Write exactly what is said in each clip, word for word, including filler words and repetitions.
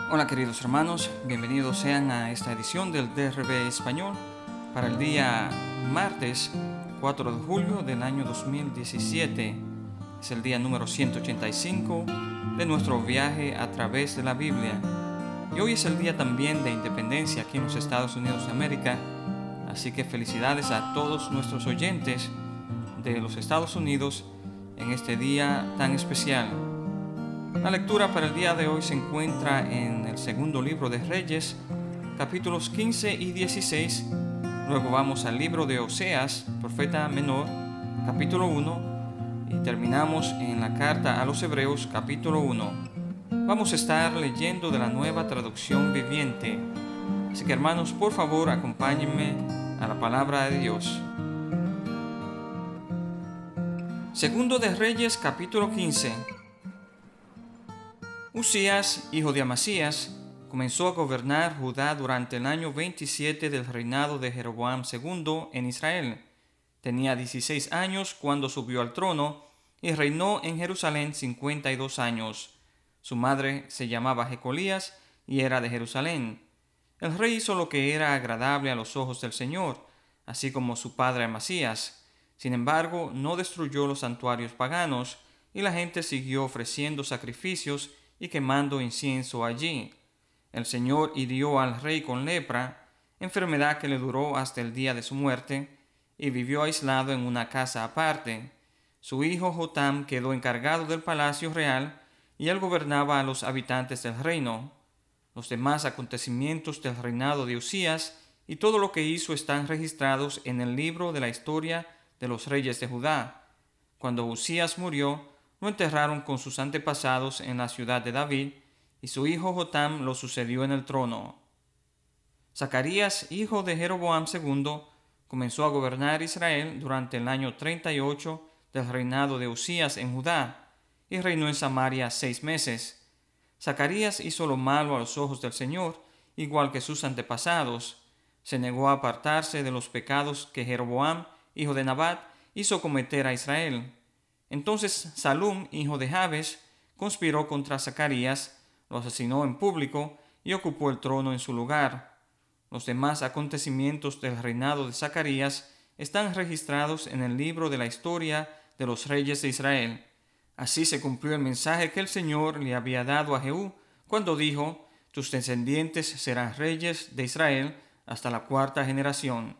Hola queridos hermanos, bienvenidos sean a esta edición del D R B Español para el día martes cuatro de julio del año dos mil diecisiete. Es el día número ciento ochenta y cinco de nuestro viaje a través de la Biblia. Y hoy es el día también de independencia aquí en los Estados Unidos de América, así que felicidades a todos nuestros oyentes de los Estados Unidos en este día tan especial. La lectura para el día de hoy se encuentra en el segundo libro de Reyes, capítulos quince y dieciséis. Luego vamos al libro de Oseas, profeta menor, capítulo uno, y terminamos en la carta a los Hebreos, capítulo uno. Vamos a estar leyendo de la Nueva Traducción Viviente. Así que hermanos, por favor, acompáñenme a la palabra de Dios. Segundo de Reyes, capítulo quince. Usías, hijo de Amasías, comenzó a gobernar Judá durante el año veintisiete del reinado de Jeroboam segundo en Israel. Tenía dieciséis años cuando subió al trono y reinó en Jerusalén cincuenta y dos años. Su madre se llamaba Jecolías y era de Jerusalén. El rey hizo lo que era agradable a los ojos del Señor, así como su padre Amasías. Sin embargo, no destruyó los santuarios paganos, y la gente siguió ofreciendo sacrificios y quemando incienso allí. El Señor hirió al rey con lepra, enfermedad que le duró hasta el día de su muerte, y vivió aislado en una casa aparte. Su hijo Jotam quedó encargado del palacio real, y él gobernaba a los habitantes del reino. Los demás acontecimientos del reinado de Usías y todo lo que hizo están registrados en el libro de la historia de los reyes de Judá. Cuando Usías murió, lo enterraron con sus antepasados en la ciudad de David, y su hijo Jotam lo sucedió en el trono. Zacarías, hijo de Jeroboam segundo, comenzó a gobernar Israel durante el año treinta y ocho del reinado de Usías en Judá, y reinó en Samaria seis meses. Zacarías hizo lo malo a los ojos del Señor, igual que sus antepasados. Se negó a apartarse de los pecados que Jeroboam, hijo de Nabat, hizo cometer a Israel. Entonces Salum, hijo de Jabes, conspiró contra Zacarías, lo asesinó en público y ocupó el trono en su lugar. Los demás acontecimientos del reinado de Zacarías están registrados en el libro de la historia de los reyes de Israel. Así se cumplió el mensaje que el Señor le había dado a Jehú cuando dijo: «Tus descendientes serán reyes de Israel hasta la cuarta generación».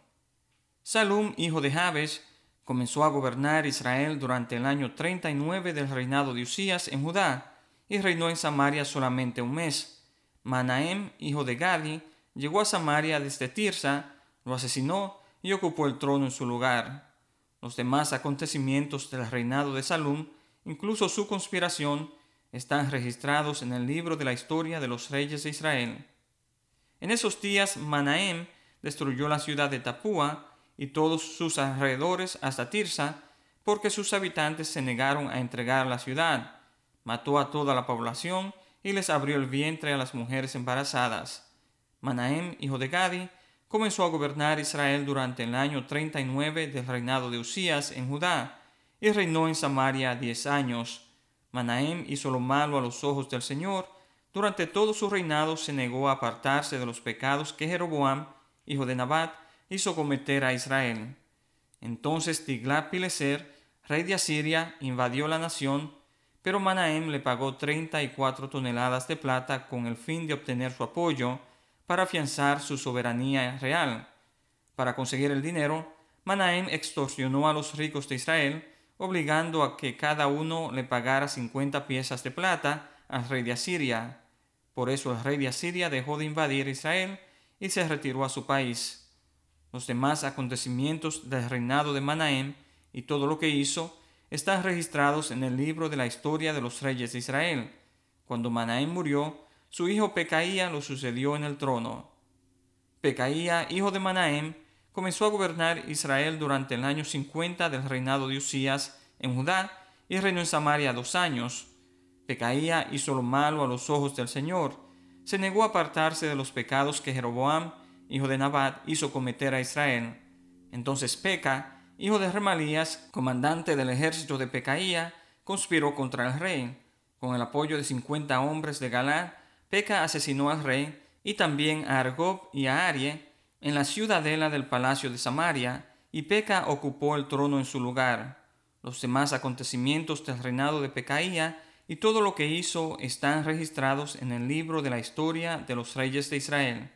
Salum, hijo de Jabes, comenzó a gobernar Israel durante el año treinta y nueve del reinado de Usías en Judá, y reinó en Samaria solamente un mes. Manahem, hijo de Gadi, llegó a Samaria desde Tirsa, lo asesinó y ocupó el trono en su lugar. Los demás acontecimientos del reinado de Salum, incluso su conspiración, están registrados en el libro de la historia de los reyes de Israel. En esos días Manahem destruyó la ciudad de Tapúa y todos sus alrededores hasta Tirsa, porque sus habitantes se negaron a entregar la ciudad. Mató a toda la población y les abrió el vientre a las mujeres embarazadas. Manahem, hijo de Gadi, comenzó a gobernar Israel durante el año treinta y nueve del reinado de Usías en Judá, y reinó en Samaria diez años. Manahem hizo lo malo a los ojos del Señor. Durante todo su reinado se negó a apartarse de los pecados que Jeroboam, hijo de Nabat, hizo cometer a Israel. Entonces Tiglat-Pileser, rey de Asiria, invadió la nación, pero Manahem le pagó treinta y cuatro toneladas de plata con el fin de obtener su apoyo para afianzar su soberanía real. Para conseguir el dinero, Manahem extorsionó a los ricos de Israel, obligando a que cada uno le pagara cincuenta piezas de plata al rey de Asiria. Por eso el rey de Asiria dejó de invadir Israel y se retiró a su país. Los demás acontecimientos del reinado de Manahem y todo lo que hizo están registrados en el libro de la historia de los reyes de Israel. Cuando Manahem murió, su hijo Pecaía lo sucedió en el trono. Pecaía, hijo de Manahem, comenzó a gobernar Israel durante el año cincuenta del reinado de Usías en Judá y reinó en Samaria dos años. Pecaía hizo lo malo a los ojos del Señor. Se negó a apartarse de los pecados que Jeroboam, hijo de Nabat, hizo cometer a Israel. Entonces Peca, hijo de Remalías, comandante del ejército de Pecaía, conspiró contra el rey. Con el apoyo de cincuenta hombres de Galaad, Peca asesinó al rey y también a Argob y a Arie en la ciudadela del palacio de Samaria, y Peca ocupó el trono en su lugar. Los demás acontecimientos del reinado de Pecaía y todo lo que hizo están registrados en el libro de la historia de los reyes de Israel.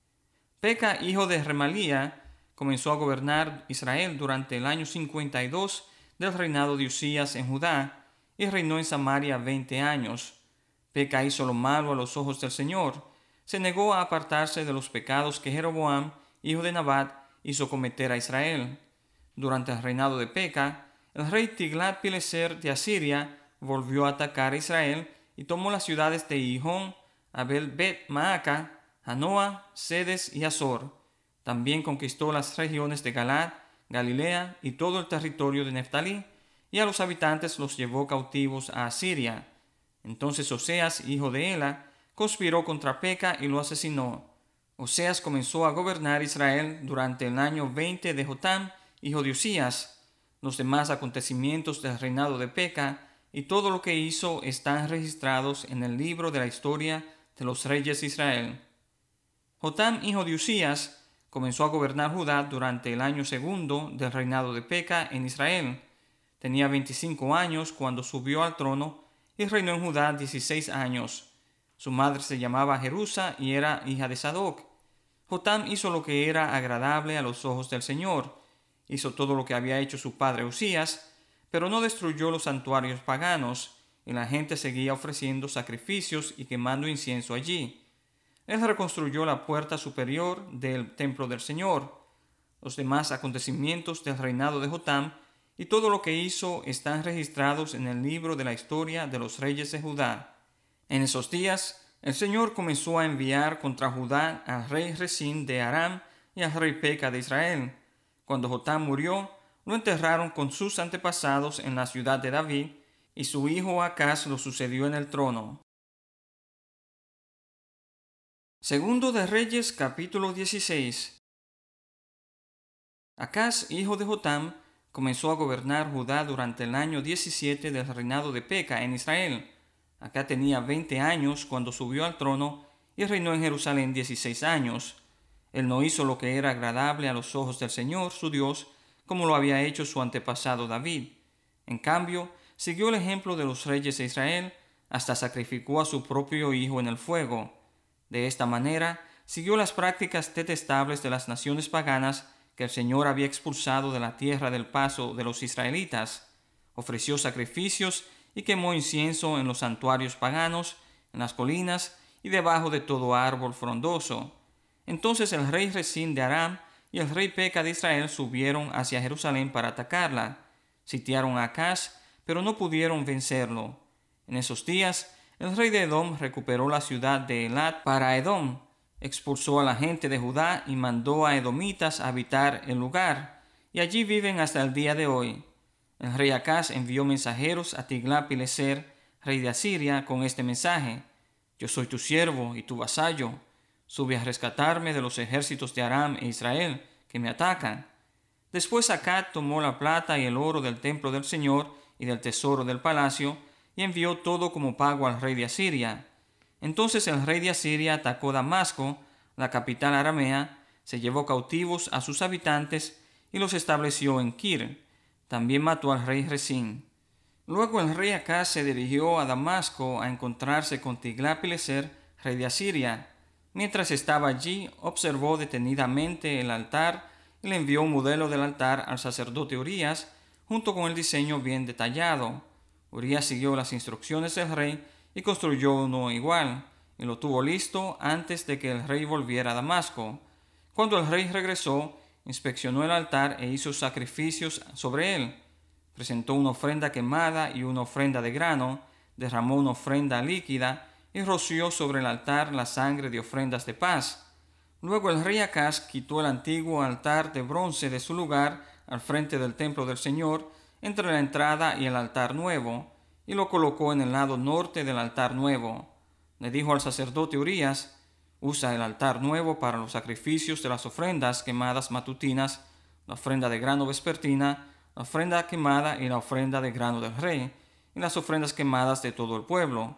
Peca, hijo de Remalía, comenzó a gobernar Israel durante el año cincuenta y dos del reinado de Usías en Judá, y reinó en Samaria veinte años. Peca hizo lo malo a los ojos del Señor. Se negó a apartarse de los pecados que Jeroboam, hijo de Nabat, hizo cometer a Israel. Durante el reinado de Peca, el rey Tiglat-Pileser de Asiria volvió a atacar a Israel y tomó las ciudades de Gihón, Abel-Bet-Maaca, Janoa, Sedes y Azor. También conquistó las regiones de Galad, Galilea y todo el territorio de Neftalí, y a los habitantes los llevó cautivos a Asiria. Entonces Oseas, hijo de Ela, conspiró contra Peca y lo asesinó. Oseas comenzó a gobernar Israel durante el año veinte de Jotam, hijo de Usías. Los demás acontecimientos del reinado de Peca y todo lo que hizo están registrados en el libro de la historia de los reyes de Israel. Jotam, hijo de Usías, comenzó a gobernar Judá durante el año segundo del reinado de Peca en Israel. Tenía veinticinco años cuando subió al trono y reinó en Judá dieciséis años. Su madre se llamaba Jerusa y era hija de Sadoc. Jotam hizo lo que era agradable a los ojos del Señor. Hizo todo lo que había hecho su padre Usías, pero no destruyó los santuarios paganos, y la gente seguía ofreciendo sacrificios y quemando incienso allí. Él reconstruyó la puerta superior del templo del Señor. Los demás acontecimientos del reinado de Jotam y todo lo que hizo están registrados en el libro de la historia de los reyes de Judá. En esos días, el Señor comenzó a enviar contra Judá al rey Resín de Aram y al rey Peca de Israel. Cuando Jotam murió, lo enterraron con sus antepasados en la ciudad de David, y su hijo Acaz lo sucedió en el trono. Segundo de Reyes, capítulo dieciséis. Acaz, hijo de Jotam, comenzó a gobernar Judá durante el año diecisiete del reinado de Peca en Israel. Acá tenía veinte años cuando subió al trono y reinó en Jerusalén dieciséis años. Él no hizo lo que era agradable a los ojos del Señor, su Dios, como lo había hecho su antepasado David. En cambio, siguió el ejemplo de los reyes de Israel, hasta sacrificó a su propio hijo en el fuego. De esta manera, siguió las prácticas detestables de las naciones paganas que el Señor había expulsado de la tierra del paso de los israelitas. Ofreció sacrificios y quemó incienso en los santuarios paganos, en las colinas y debajo de todo árbol frondoso. Entonces el rey Resín de Aram y el rey Peca de Israel subieron hacia Jerusalén para atacarla. Sitiaron a Acaz, pero no pudieron vencerlo. En esos días, el rey de Edom recuperó la ciudad de Elat para Edom, expulsó a la gente de Judá y mandó a edomitas a habitar el lugar, y allí viven hasta el día de hoy. El rey Acaz envió mensajeros a Tiglat-Pileser, rey de Asiria, con este mensaje: Yo soy tu siervo y tu vasallo. Sube a rescatarme de los ejércitos de Aram e Israel, que me atacan. Después Acaz tomó la plata y el oro del templo del Señor y del tesoro del palacio, y envió todo como pago al rey de Asiria. Entonces el rey de Asiria atacó Damasco, la capital aramea, se llevó cautivos a sus habitantes y los estableció en Kir. También mató al rey Resín. Luego el rey Acaz se dirigió a Damasco a encontrarse con Tiglat-Pileser, rey de Asiria. Mientras estaba allí, observó detenidamente el altar y le envió un modelo del altar al sacerdote Urías, junto con el diseño bien detallado. Urías siguió las instrucciones del rey y construyó uno igual, y lo tuvo listo antes de que el rey volviera a Damasco. Cuando el rey regresó, inspeccionó el altar e hizo sacrificios sobre él. Presentó una ofrenda quemada y una ofrenda de grano, derramó una ofrenda líquida y roció sobre el altar la sangre de ofrendas de paz. Luego el rey Acaz quitó el antiguo altar de bronce de su lugar al frente del templo del Señor, entre la entrada y el altar nuevo, y lo colocó en el lado norte del altar nuevo. Le dijo al sacerdote Urías: Usa el altar nuevo para los sacrificios de las ofrendas quemadas matutinas, la ofrenda de grano vespertina, la ofrenda quemada y la ofrenda de grano del rey, y las ofrendas quemadas de todo el pueblo.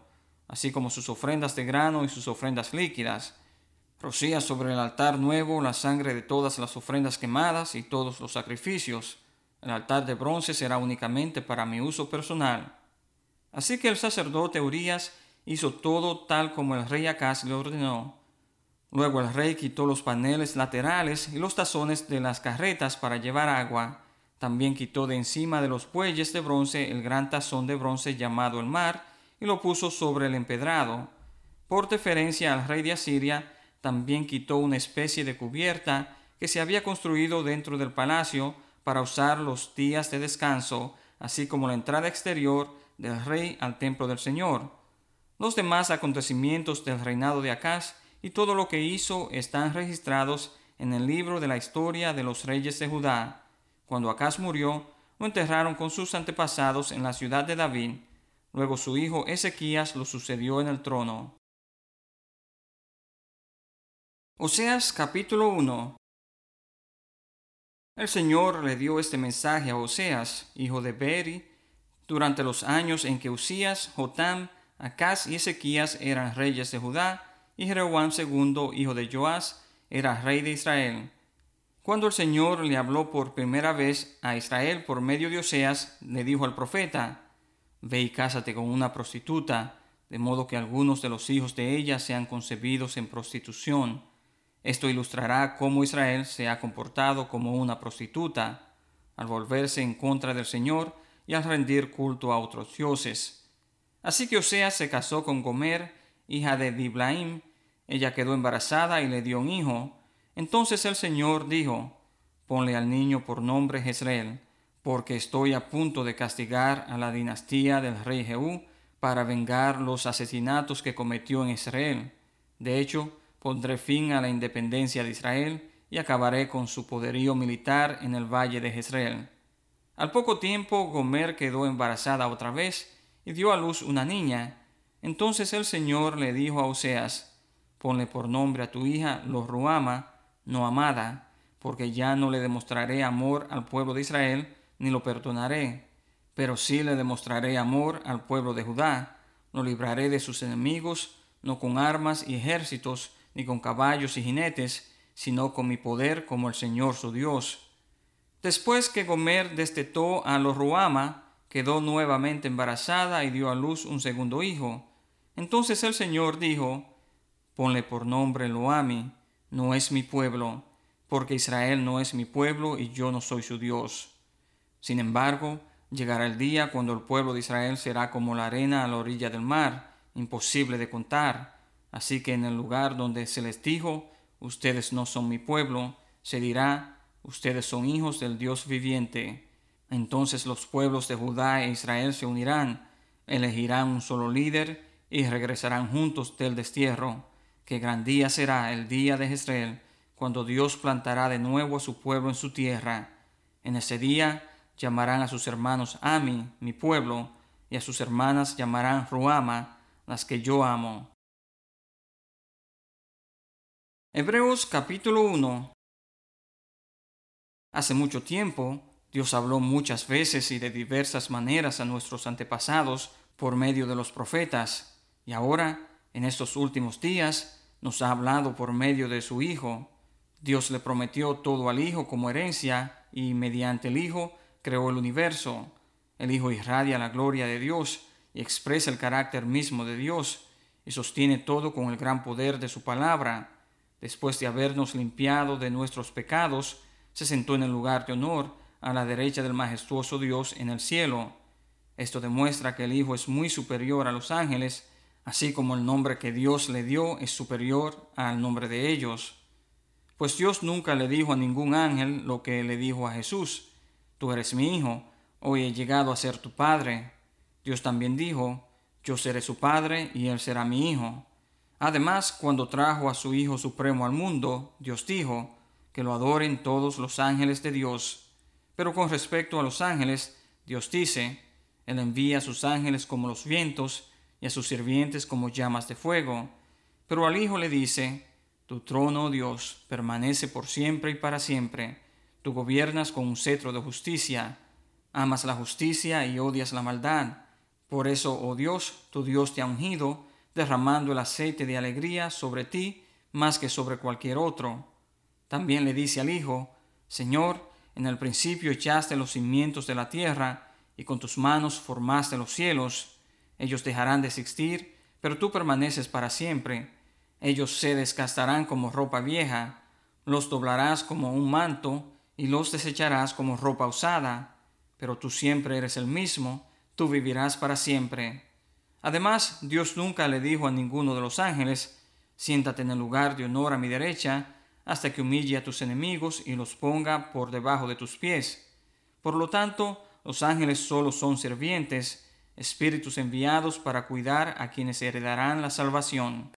así como sus ofrendas de grano y sus ofrendas líquidas. Rocía sobre el altar nuevo la sangre de todas las ofrendas quemadas y todos los sacrificios. El altar de bronce será únicamente para mi uso personal. Así que el sacerdote Urías hizo todo tal como el rey Acaz le ordenó. Luego el rey quitó los paneles laterales y los tazones de las carretas para llevar agua. También quitó de encima de los bueyes de bronce el gran tazón de bronce llamado el mar y lo puso sobre el empedrado. Por deferencia al rey de Asiria, también quitó una especie de cubierta que se había construido dentro del palacio para usar los días de descanso, así como la entrada exterior del rey al templo del Señor. Los demás acontecimientos del reinado de Acaz y todo lo que hizo están registrados en el libro de la historia de los reyes de Judá. Cuando Acaz murió, lo enterraron con sus antepasados en la ciudad de David. Luego su hijo Ezequías lo sucedió en el trono. Oseas capítulo uno. El Señor le dio este mensaje a Oseas, hijo de Beri, durante los años en que Usías, Jotam, Acaz y Ezequías eran reyes de Judá, y Jeroboam segundo, hijo de Joás, era rey de Israel. Cuando el Señor le habló por primera vez a Israel por medio de Oseas, le dijo al profeta: Ve y cásate con una prostituta, de modo que algunos de los hijos de ella sean concebidos en prostitución. Esto ilustrará cómo Israel se ha comportado como una prostituta, al volverse en contra del Señor y al rendir culto a otros dioses. Así que Oseas se casó con Gomer, hija de Diblaim. Ella quedó embarazada y le dio un hijo. Entonces el Señor dijo: Ponle al niño por nombre Jezreel, porque estoy a punto de castigar a la dinastía del rey Jehú para vengar los asesinatos que cometió en Israel. De hecho, pondré fin a la independencia de Israel y acabaré con su poderío militar en el valle de Jezreel. Al poco tiempo, Gomer quedó embarazada otra vez y dio a luz una niña. Entonces el Señor le dijo a Oseas: Ponle por nombre a tu hija Lo-ruhama, no amada, porque ya no le demostraré amor al pueblo de Israel, ni lo perdonaré. Pero sí le demostraré amor al pueblo de Judá, lo libraré de sus enemigos, no con armas y ejércitos, ni con caballos y jinetes, sino con mi poder como el Señor su Dios. Después que Gomer destetó a Lo-ruhama, quedó nuevamente embarazada y dio a luz un segundo hijo. Entonces el Señor dijo: Ponle por nombre Lo-ami, no es mi pueblo, porque Israel no es mi pueblo y yo no soy su Dios. Sin embargo, llegará el día cuando el pueblo de Israel será como la arena a la orilla del mar, imposible de contar. Así que en el lugar donde se les dijo: Ustedes no son mi pueblo, se dirá: Ustedes son hijos del Dios viviente. Entonces los pueblos de Judá e Israel se unirán, elegirán un solo líder y regresarán juntos del destierro. Qué gran día será el día de Jezreel, cuando Dios plantará de nuevo a su pueblo en su tierra. En ese día llamarán a sus hermanos Ami, mi pueblo, y a sus hermanas llamarán Ruhama, las que yo amo. Hebreos capítulo uno. Hace mucho tiempo, Dios habló muchas veces y de diversas maneras a nuestros antepasados por medio de los profetas, y ahora, en estos últimos días, nos ha hablado por medio de su Hijo. Dios le prometió todo al Hijo como herencia, y mediante el Hijo creó el universo. El Hijo irradia la gloria de Dios y expresa el carácter mismo de Dios, y sostiene todo con el gran poder de su palabra. Después de habernos limpiado de nuestros pecados, se sentó en el lugar de honor a la derecha del majestuoso Dios en el cielo. Esto demuestra que el Hijo es muy superior a los ángeles, así como el nombre que Dios le dio es superior al nombre de ellos. Pues Dios nunca le dijo a ningún ángel lo que le dijo a Jesús: Tú eres mi Hijo, hoy he llegado a ser tu Padre. Dios también dijo: Yo seré su Padre y él será mi Hijo. Además, cuando trajo a su Hijo Supremo al mundo, Dios dijo: Que lo adoren todos los ángeles de Dios. Pero con respecto a los ángeles, Dios dice: Él envía a sus ángeles como los vientos y a sus sirvientes como llamas de fuego. Pero al Hijo le dice: Tu trono, oh Dios, permanece por siempre y para siempre. Tú gobiernas con un cetro de justicia. Amas la justicia y odias la maldad. Por eso, oh Dios, tu Dios te ha ungido derramando el aceite de alegría sobre ti más que sobre cualquier otro. También le dice al Hijo: Señor, en el principio echaste los cimientos de la tierra, y con tus manos formaste los cielos. Ellos dejarán de existir, pero tú permaneces para siempre. Ellos se desgastarán como ropa vieja, los doblarás como un manto, y los desecharás como ropa usada. Pero tú siempre eres el mismo, tú vivirás para siempre. Además, Dios nunca le dijo a ninguno de los ángeles: siéntate en el lugar de honor a mi derecha, hasta que humille a tus enemigos y los ponga por debajo de tus pies. Por lo tanto, los ángeles solo son sirvientes, espíritus enviados para cuidar a quienes heredarán la salvación.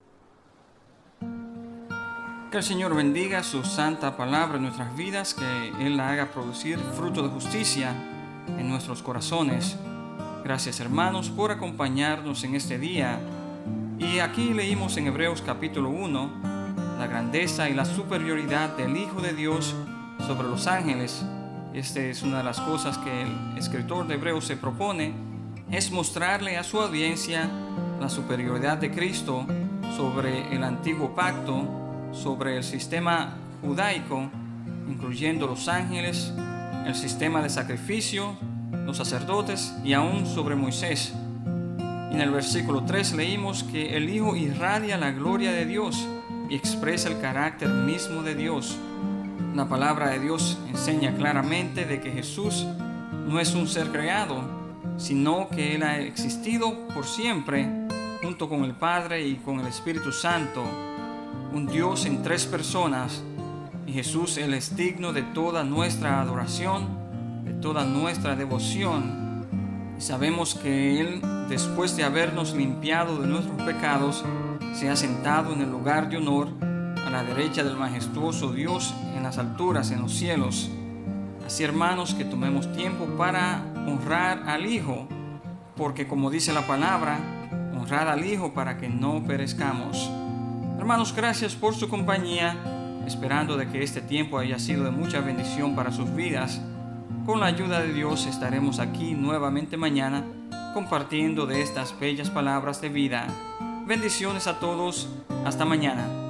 Que el Señor bendiga su santa palabra en nuestras vidas, que Él la haga producir fruto de justicia en nuestros corazones. Gracias, hermanos, por acompañarnos en este día. Y aquí leímos en Hebreos capítulo uno la grandeza y la superioridad del Hijo de Dios sobre los ángeles. Esta es una de las cosas que el escritor de Hebreos se propone, es mostrarle a su audiencia la superioridad de Cristo sobre el antiguo pacto, sobre el sistema judaico, incluyendo los ángeles, el sistema de sacrificio, los sacerdotes y aún sobre Moisés. Y en el versículo tres leímos que el Hijo irradia la gloria de Dios y expresa el carácter mismo de Dios. La palabra de Dios enseña claramente de que Jesús no es un ser creado, sino que Él ha existido por siempre junto con el Padre y con el Espíritu Santo, un Dios en tres personas. Y Jesús, Él es digno de toda nuestra adoración, de toda nuestra devoción. Y sabemos que Él, después de habernos limpiado de nuestros pecados, se ha sentado en el lugar de honor a la derecha del majestuoso Dios en las alturas, en los cielos. Así, hermanos, que tomemos tiempo para honrar al Hijo, porque como dice la palabra, honrar al Hijo para que no perezcamos. Hermanos, gracias por su compañía, esperando de que este tiempo haya sido de mucha bendición para sus vidas. Con la ayuda de Dios estaremos aquí nuevamente mañana compartiendo de estas bellas palabras de vida. Bendiciones a todos. Hasta mañana.